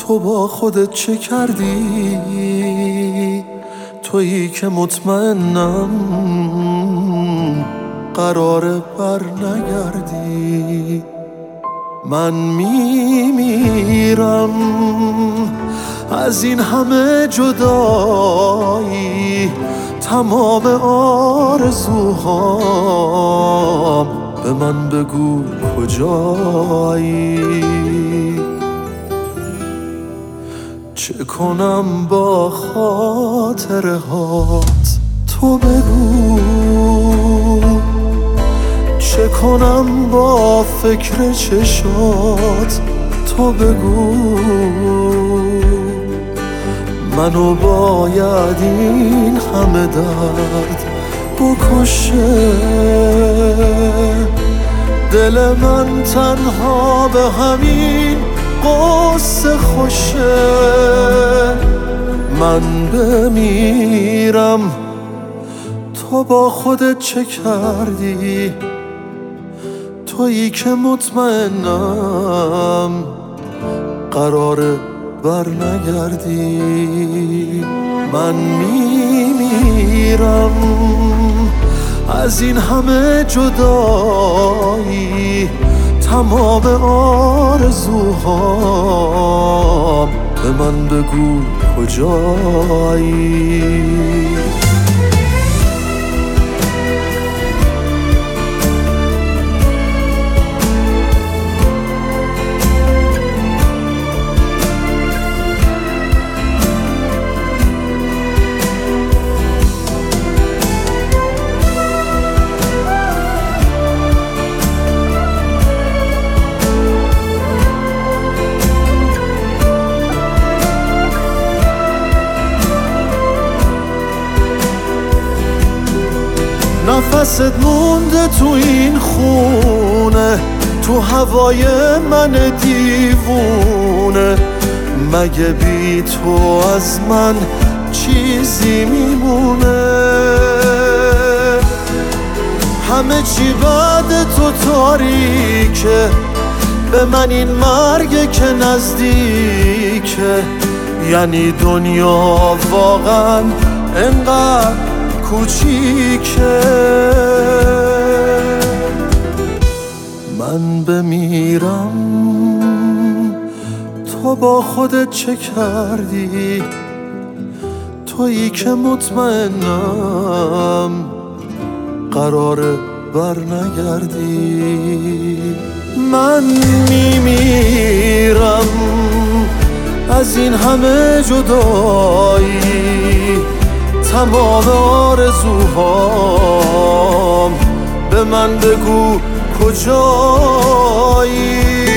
تو با خودت چه کردی؟ تویی که مطمئنم قراره بر نگردی. من میمیرم از این همه جدایی، تمام آرزوهام به من بگو کجایی. چه کنم با خاطره هات تو بگو، چه کنم با فکر چشات تو بگو. منو باید این همه درد بکشه، دل من تنها به همین قصه خوشه. من بمیرم تو با خودت چه کردی؟ تویی که مطمئنم قراره بر نگردی. من میمیرم از این همه جدایی، تمام آرزوهام به من بگو کجایی. نفست مونده تو این خونه، تو هوای من دیوونه. مگه بی تو از من چیزی میمونه؟ همه چی بعد تو تاریکه، به من این مرگ که نزدیکه. یعنی دنیا واقعا انقدر کوچیکه. من بمیرم تو با خودت چه کردی؟ تویی که مطمئنم قراره بر نگردی. من میمیرم از این همه جدایی، تمام آرزوهام به من بگو کجایی.